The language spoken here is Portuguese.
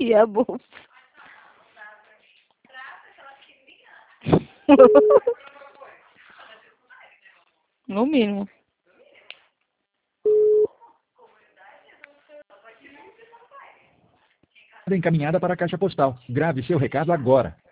a bolsa. No mínimo. Encaminhada para a caixa postal. Grave seu recado agora.